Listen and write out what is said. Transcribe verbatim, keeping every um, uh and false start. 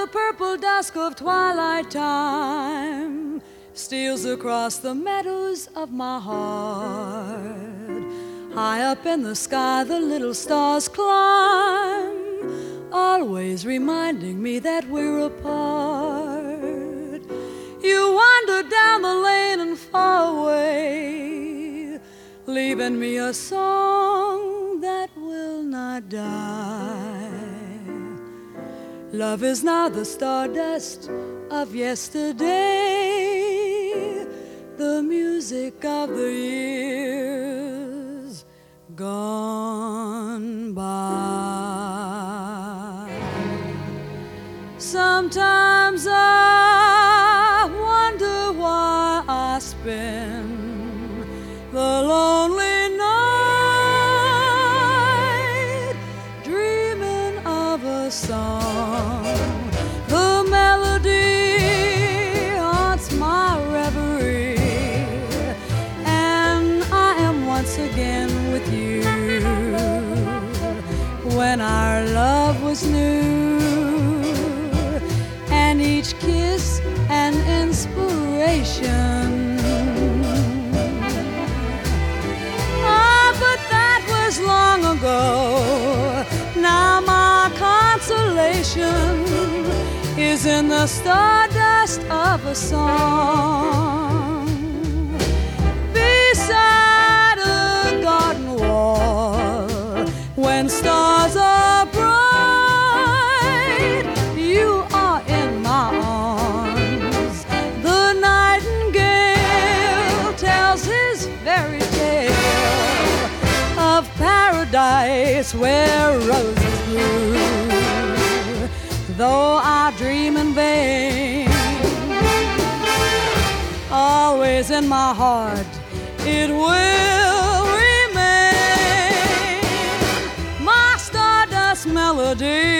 purple dusk of twilight time steals across the meadows of my heart. High up in the sky the little stars climb, always reminding me that we're apart. You wander down the lane and far away, leaving me a song that will not die. Love is now the stardust of yesterday, the music of the years gone by. Sometimes I wonder why I spend the lonely night dreaming of a song. The melody haunts my reverie, and I am once again with you. When our love was new, and each kiss an inspiration. Ah, but that was long ago. Now my consolation is in the stardust of a song beside a garden wall. When stars are bright, you are in my arms. The nightingale tells his fairy tale of paradise where roses grew. Though I dream in vain, always in my heart it will remain, my stardust melody.